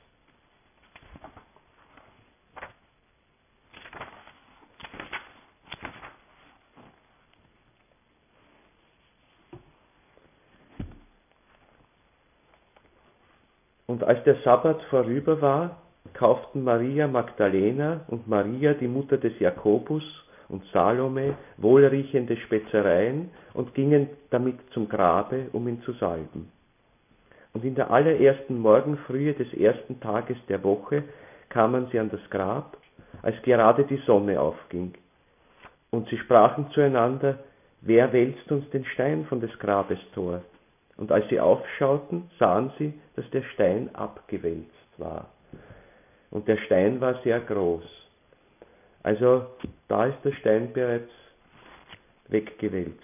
Und als der Sabbat vorüber war, kauften Maria Magdalena und Maria, die Mutter des Jakobus, und Salome wohlriechende Spezereien und gingen damit zum Grabe, um ihn zu salben. Und in der allerersten Morgenfrühe des ersten Tages der Woche kamen sie an das Grab, als gerade die Sonne aufging. Und sie sprachen zueinander, wer wälzt uns den Stein von des Grabes Tor? Und als sie aufschauten, sahen sie, dass der Stein abgewälzt war. Und der Stein war sehr groß. Also da ist der Stein bereits weggewälzt.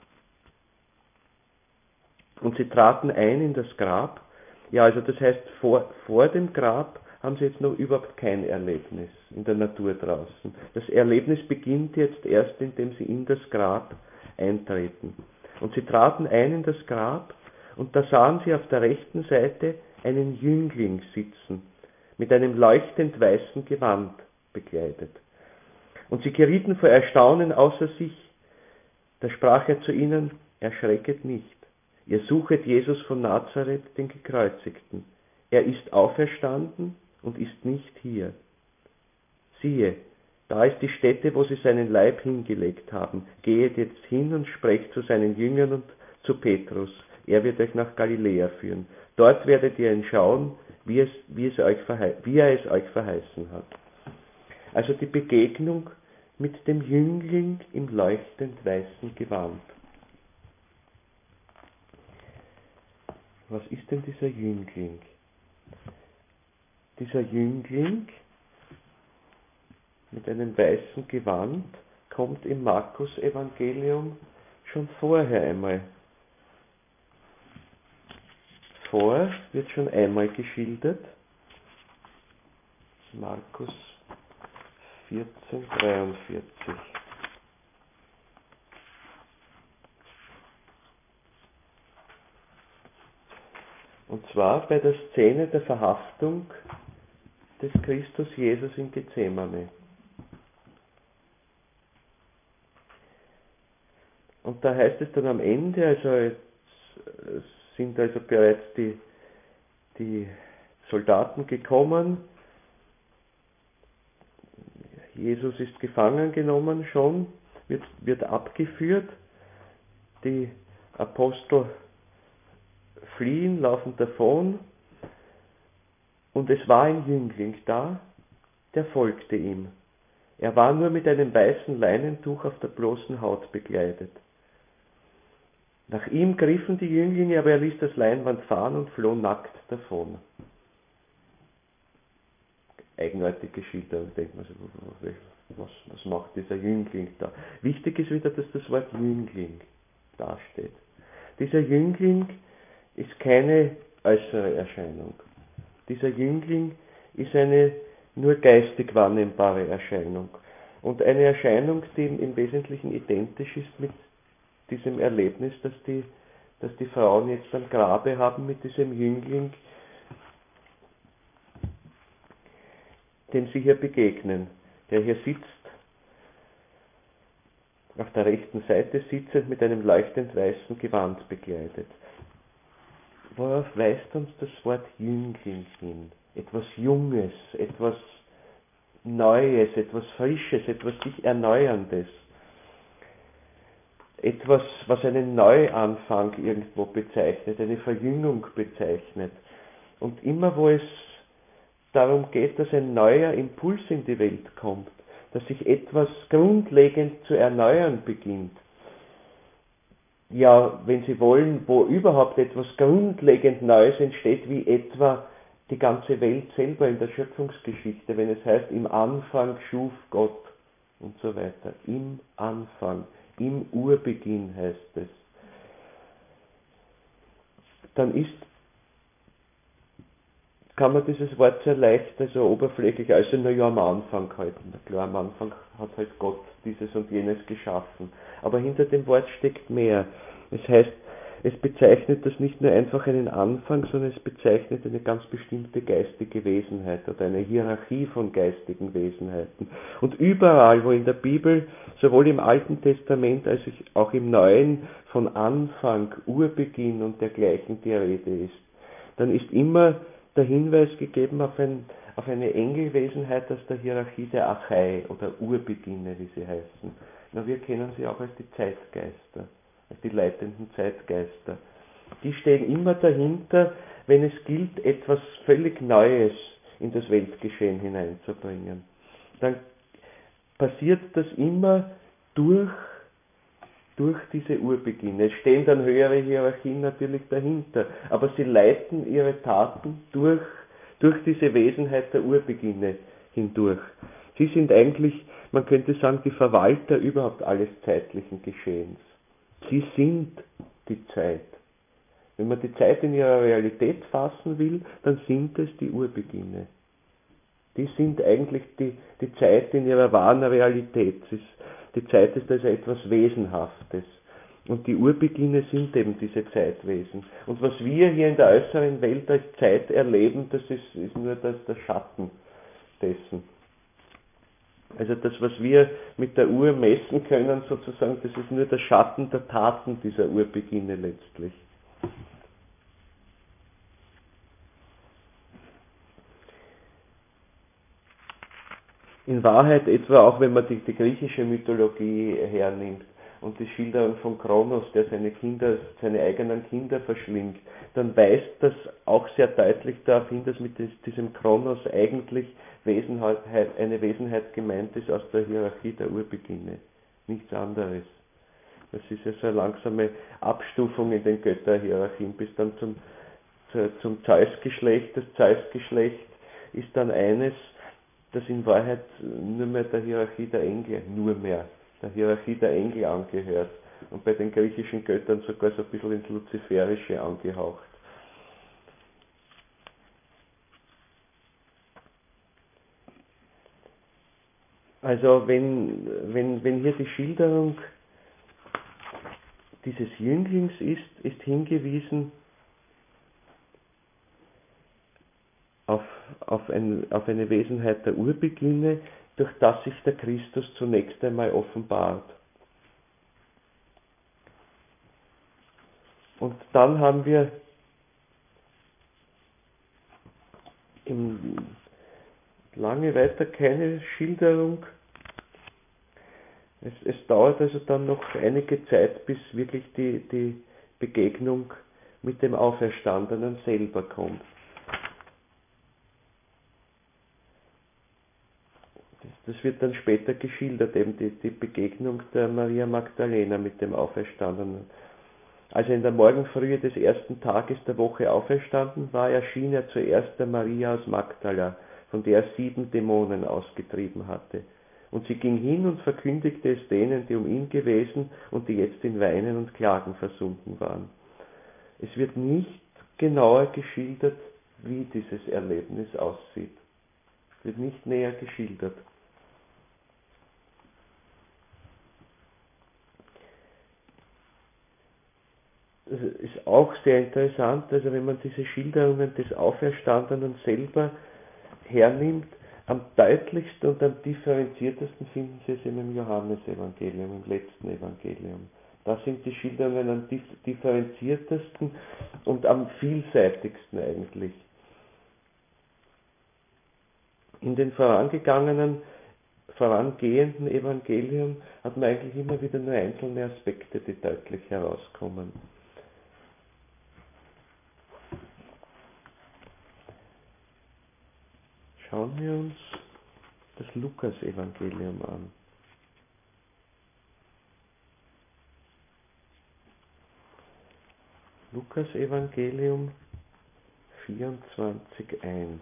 Und sie traten ein in das Grab. Ja, also das heißt, vor, vor dem Grab haben sie jetzt noch überhaupt kein Erlebnis in der Natur draußen. Das Erlebnis beginnt jetzt erst, indem sie in das Grab eintreten. Und sie traten ein in das Grab und da sahen sie auf der rechten Seite einen Jüngling sitzen, mit einem leuchtend weißen Gewand bekleidet. Und sie gerieten vor Erstaunen außer sich. Da sprach er zu ihnen, erschrecket nicht. Ihr suchet Jesus von Nazareth, den Gekreuzigten. Er ist auferstanden und ist nicht hier. siehe, da ist die Stätte, wo sie seinen Leib hingelegt haben. Gehet jetzt hin und sprecht zu seinen Jüngern und zu Petrus. Er wird euch nach Galiläa führen. Dort werdet ihr ihn schauen, wie, es, wie, es euch wie er es euch verheißen hat. Also die Begegnung mit dem Jüngling im leuchtend weißen Gewand. Was ist denn dieser Jüngling? Dieser Jüngling mit einem weißen Gewand kommt im Markus-Evangelium schon vorher einmal vor, wird schon einmal geschildert. Markus vierzehn, dreiundvierzig. Und zwar bei der Szene der Verhaftung des Christus Jesus in Gethsemane. Und da heißt es dann am Ende, also es sind also bereits die, die Soldaten gekommen, Jesus ist gefangen genommen schon, wird, wird abgeführt, die Apostel fliehen, laufen davon, und es war ein Jüngling da, der folgte ihm. Er war nur mit einem weißen Leinentuch auf der bloßen Haut bekleidet. Nach ihm griffen die Jünglinge, aber er ließ das Leinwand fahren und floh nackt davon. Eigenartige Schilderung, denkt man sich, was, was macht dieser Jüngling da? Wichtig ist wieder, dass das Wort Jüngling dasteht. Dieser Jüngling ist keine äußere Erscheinung. Dieser Jüngling ist eine nur geistig wahrnehmbare Erscheinung. Und eine Erscheinung, die im Wesentlichen identisch ist mit diesem Erlebnis, dass die, dass die Frauen jetzt am Grabe haben mit diesem Jüngling, dem sie hier begegnen, der hier sitzt, auf der rechten Seite sitzend mit einem leuchtend weißen Gewand bekleidet. Worauf weist uns das Wort Jüngling hin? Etwas Junges, etwas Neues, etwas Frisches, etwas sich Erneuerndes. Etwas, was einen Neuanfang irgendwo bezeichnet, eine Verjüngung bezeichnet. Und immer wo es darum geht, dass ein neuer Impuls in die Welt kommt, dass sich etwas grundlegend zu erneuern beginnt, ja, wenn Sie wollen, wo überhaupt etwas grundlegend Neues entsteht, wie etwa die ganze Welt selber in der Schöpfungsgeschichte, wenn es heißt, im Anfang schuf Gott und so weiter. Im Anfang, im Urbeginn heißt es. Dann ist, kann man dieses Wort sehr leicht, also oberflächlich, also naja, am Anfang halten. Na klar, am Anfang hat halt Gott dieses und jenes geschaffen. Aber hinter dem Wort steckt mehr. Es heißt, es bezeichnet das nicht nur einfach einen Anfang, sondern es bezeichnet eine ganz bestimmte geistige Wesenheit oder eine Hierarchie von geistigen Wesenheiten. Und überall, wo in der Bibel, sowohl im Alten Testament als auch im Neuen, von Anfang, Urbeginn und dergleichen die Rede ist, dann ist immer der Hinweis gegeben auf, ein, auf eine Engelwesenheit aus der Hierarchie der Archai oder Urbeginne, wie sie heißen. Na, wir kennen sie auch als die Zeitgeister, als die leitenden Zeitgeister. Die stehen immer dahinter, wenn es gilt, etwas völlig Neues in das Weltgeschehen hineinzubringen. Dann passiert das immer durch, durch diese Urbeginne. Es stehen dann höhere Hierarchien natürlich dahinter, aber sie leiten ihre Taten durch, durch diese Wesenheit der Urbeginne hindurch. Sie sind eigentlich, man könnte sagen, die Verwalter überhaupt alles zeitlichen Geschehens. Sie sind die Zeit. Wenn man die Zeit in ihrer Realität fassen will, dann sind es die Urbeginne. Die sind eigentlich die, die Zeit in ihrer wahren Realität. Die Zeit ist also etwas Wesenhaftes. Und die Urbeginne sind eben diese Zeitwesen. Und was wir hier in der äußeren Welt als Zeit erleben, das ist, ist nur das, der Schatten dessen. Also das, was wir mit der Uhr messen können, sozusagen, das ist nur der Schatten der Taten dieser Urbeginne letztlich. In Wahrheit, etwa auch wenn man die, die griechische Mythologie hernimmt und die Schilderung von Kronos, der seine Kinder, seine eigenen Kinder verschlingt, dann weist das auch sehr deutlich darauf hin, dass mit diesem Kronos eigentlich Wesenheit, eine Wesenheit gemeint ist aus der Hierarchie der Urbeginne, nichts anderes. Das ist ja so eine langsame Abstufung in den Götterhierarchien bis dann zum, zum Zeus-Geschlecht. Das Zeus-Geschlecht ist dann eines, das in Wahrheit nur mehr der Hierarchie der Engel, nur mehr der Hierarchie der Engel angehört und bei den griechischen Göttern sogar so ein bisschen ins Luziferische angehaucht. Also wenn, wenn, wenn hier die Schilderung dieses Jünglings ist, ist hingewiesen auf, auf, ein, auf eine Wesenheit der Urbeginne, durch das sich der Christus zunächst einmal offenbart. Und dann haben wir im, lange weiter keine Schilderung. Es, es dauert also dann noch einige Zeit, bis wirklich die, die Begegnung mit dem Auferstandenen selber kommt. Das, das wird dann später geschildert, eben die, die Begegnung der Maria Magdalena mit dem Auferstandenen. Als er in der Morgenfrühe des ersten Tages der Woche auferstanden war, erschien er zuerst der Maria aus Magdala, von der er sieben Dämonen ausgetrieben hatte. Und sie ging hin und verkündigte es denen, die um ihn gewesen und die jetzt in Weinen und Klagen versunken waren. Es wird nicht genauer geschildert, wie dieses Erlebnis aussieht. Es wird nicht näher geschildert. Das ist auch sehr interessant, also wenn man diese Schilderungen des Auferstandenen selber hernimmt, am deutlichsten und am differenziertesten finden Sie es im Johannesevangelium, im letzten Evangelium. Da sind die Schilderungen am differenziertesten und am vielseitigsten eigentlich. In den vorangegangenen, vorangehenden Evangelium hat man eigentlich immer wieder nur einzelne Aspekte, die deutlich herauskommen. Schauen wir uns das Lukas-Evangelium an. Lukas-Evangelium vierundzwanzig eins.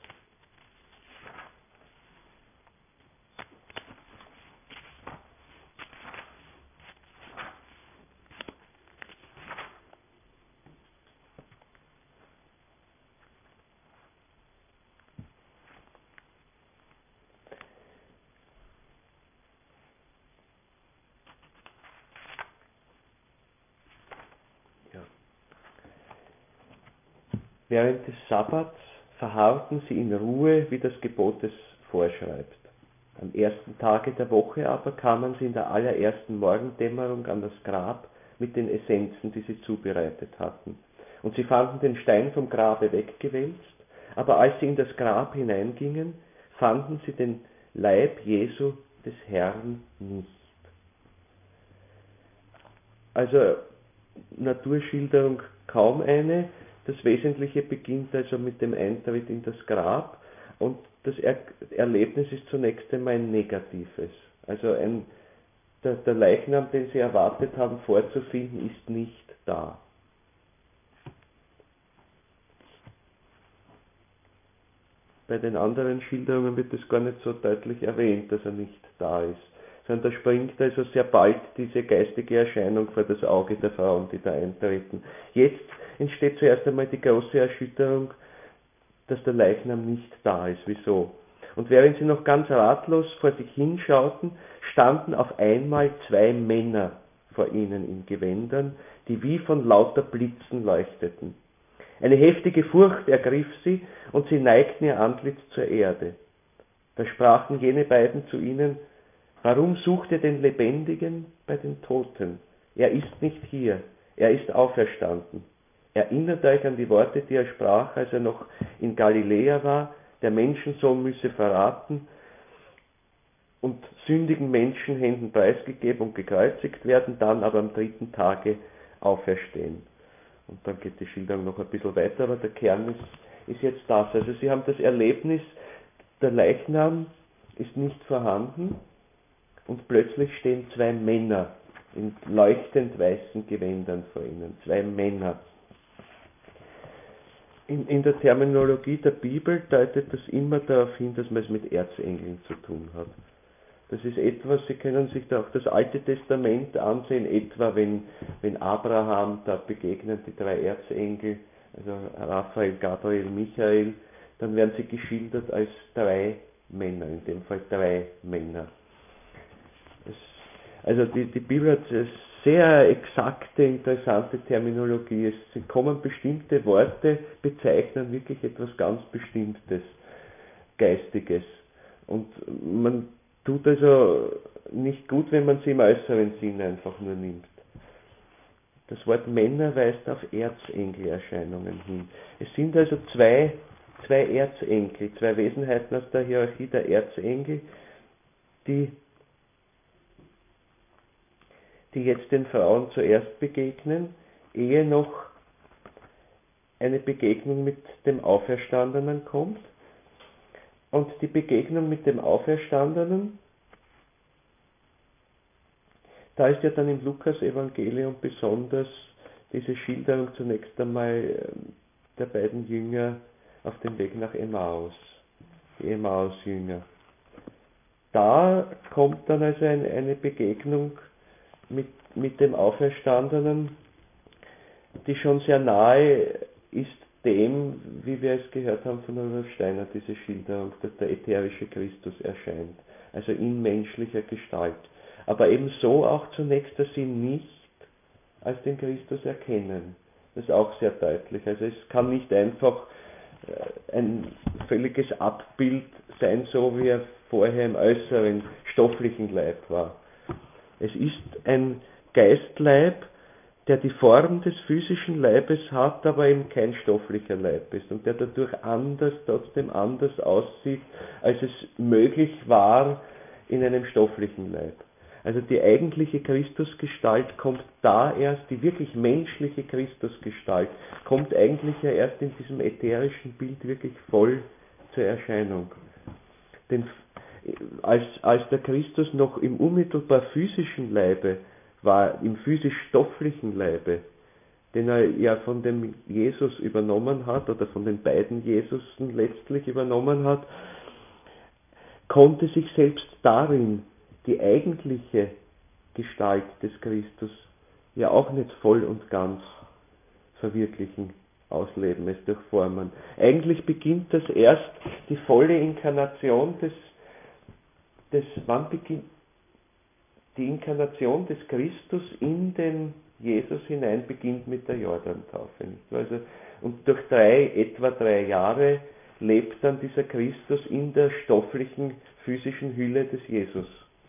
Während des Sabbats verharrten sie in Ruhe, wie das Gebot es vorschreibt. Am ersten Tage der Woche aber kamen sie in der allerersten Morgendämmerung an das Grab mit den Essenzen, die sie zubereitet hatten. Und sie fanden den Stein vom Grabe weggewälzt, aber als sie in das Grab hineingingen, fanden sie den Leib Jesu des Herrn nicht. Also Naturschilderung kaum eine. Das Wesentliche beginnt also mit dem Eintritt in das Grab und das er Erlebnis ist zunächst einmal ein negatives. Also ein, der, der Leichnam, den sie erwartet haben vorzufinden, ist nicht da. Bei den anderen Schilderungen wird es gar nicht so deutlich erwähnt, dass er nicht da ist, sondern da springt also sehr bald diese geistige Erscheinung vor das Auge der Frauen, die da eintreten. Jetzt entsteht zuerst einmal die große Erschütterung, dass der Leichnam nicht da ist. Wieso? Und während sie noch ganz ratlos vor sich hinschauten, standen auf einmal zwei Männer vor ihnen in Gewändern, die wie von lauter Blitzen leuchteten. Eine heftige Furcht ergriff sie, und sie neigten ihr Antlitz zur Erde. Da sprachen jene beiden zu ihnen: Warum sucht ihr den Lebendigen bei den Toten? Er ist nicht hier, er ist auferstanden. Erinnert euch an die Worte, die er sprach, als er noch in Galiläa war: Der Menschensohn müsse verraten und sündigen Menschenhänden preisgegeben und gekreuzigt werden, dann aber am dritten Tage auferstehen. Und dann geht die Schilderung noch ein bisschen weiter, aber der Kern ist, ist jetzt das. Also sie haben das Erlebnis, der Leichnam ist nicht vorhanden und plötzlich stehen zwei Männer in leuchtend weißen Gewändern vor ihnen. Zwei Männer. In, in der Terminologie der Bibel deutet das immer darauf hin, dass man es mit Erzengeln zu tun hat. Das ist etwas, Sie können sich da auch das Alte Testament ansehen, etwa wenn, wenn Abraham, da begegnen die drei Erzengel, also Raphael, Gabriel, Michael, dann werden sie geschildert als drei Männer, in dem Fall drei Männer. Das, also die, die Bibel hat eine sehr exakte, interessante Terminologie. Es kommen bestimmte Worte, bezeichnen wirklich etwas ganz Bestimmtes, Geistiges. Und man tut also nicht gut, wenn man sie im äußeren Sinn einfach nur nimmt. Das Wort Männer weist auf Erzengelerscheinungen hin. Es sind also zwei, zwei Erzengel, zwei Wesenheiten aus der Hierarchie der Erzengel, die, die jetzt den Frauen zuerst begegnen, ehe noch eine Begegnung mit dem Auferstandenen kommt. Und die Begegnung mit dem Auferstandenen, da ist ja dann im Lukas-Evangelium besonders diese Schilderung zunächst einmal der beiden Jünger auf dem Weg nach Emmaus, die Emmaus-Jünger. Da kommt dann also eine, eine Begegnung mit, mit dem Auferstandenen, die schon sehr nahe ist dem, wie wir es gehört haben von Rudolf Steiner, diese Schilderung, dass der ätherische Christus erscheint, also in menschlicher Gestalt. Aber ebenso auch zunächst, dass sie nicht als den Christus erkennen. Das ist auch sehr deutlich. Also es kann nicht einfach ein völliges Abbild sein, so wie er vorher im äußeren stofflichen Leib war. Es ist ein Geistleib, der die Form des physischen Leibes hat, aber eben kein stofflicher Leib ist und der dadurch anders, trotzdem anders aussieht, als es möglich war in einem stofflichen Leib. Also die eigentliche Christusgestalt kommt da erst, die wirklich menschliche Christusgestalt, kommt eigentlich ja erst in diesem ätherischen Bild wirklich voll zur Erscheinung. Denn als, als der Christus noch im unmittelbar physischen Leibe war, im physisch-stofflichen Leibe, den er ja von dem Jesus übernommen hat, oder von den beiden Jesusen letztlich übernommen hat, konnte sich selbst darin die eigentliche Gestalt des Christus ja auch nicht voll und ganz verwirklichen, ausleben, es durchformen. Eigentlich beginnt das erst, die volle Inkarnation des, des wann beginnt die Inkarnation des Christus in den Jesus hinein beginnt mit der Jordantaufe. Also, und durch drei, etwa drei Jahre lebt dann dieser Christus in der stofflichen, physischen Hülle des Jesus.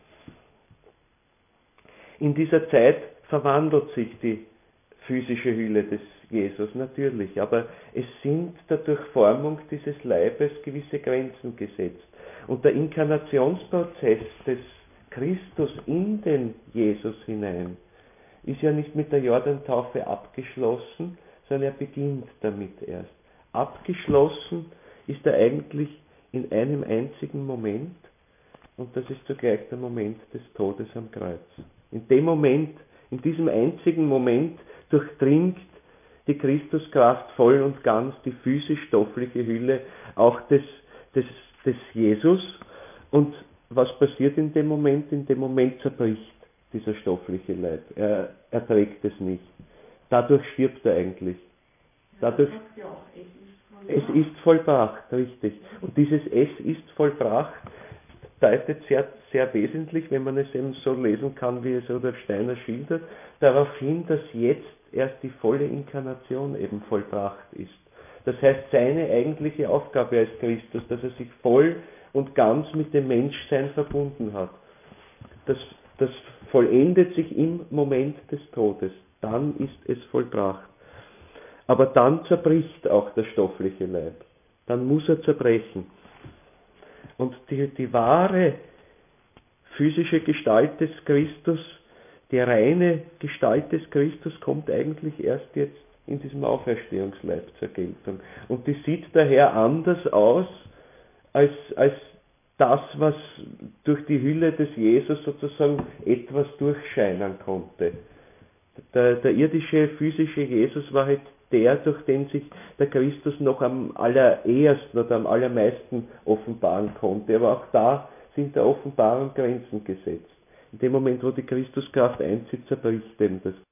In dieser Zeit verwandelt sich die physische Hülle des Jesus natürlich, aber es sind der Durchformung dieses Leibes gewisse Grenzen gesetzt. Und der Inkarnationsprozess des Christus in den Jesus hinein ist ja nicht mit der Jordantaufe abgeschlossen, sondern er beginnt damit erst. Abgeschlossen ist er eigentlich in einem einzigen Moment, und das ist zugleich der Moment des Todes am Kreuz. In dem Moment, in diesem einzigen Moment durchdringt die Christuskraft voll und ganz die physisch-stoffliche Hülle auch des, des, des Jesus. Und was passiert in dem Moment? In dem Moment zerbricht dieser stoffliche Leib. Er erträgt es nicht. Dadurch stirbt er eigentlich. Dadurch, es ist vollbracht, richtig. Und dieses Es ist vollbracht deutet sehr, sehr wesentlich, wenn man es eben so lesen kann, wie es Rudolf Steiner schildert, darauf hin, dass jetzt erst die volle Inkarnation eben vollbracht ist. Das heißt, seine eigentliche Aufgabe als Christus, dass er sich voll und ganz mit dem Menschsein verbunden hat. Das, das vollendet sich im Moment des Todes. Dann ist es vollbracht. Aber dann zerbricht auch der stoffliche Leib. Dann muss er zerbrechen. Und die, die wahre physische Gestalt des Christus, die reine Gestalt des Christus kommt eigentlich erst jetzt in diesem Auferstehungsleib zur Geltung. Und die sieht daher anders aus als, als das, was durch die Hülle des Jesus sozusagen etwas durchscheinen konnte. Der, der irdische, physische Jesus war halt der, durch den sich der Christus noch am allerersten oder am allermeisten offenbaren konnte. Aber auch da sind der Offenbarung Grenzen gesetzt. In dem Moment, wo die Christuskraft einzieht, zerbricht eben das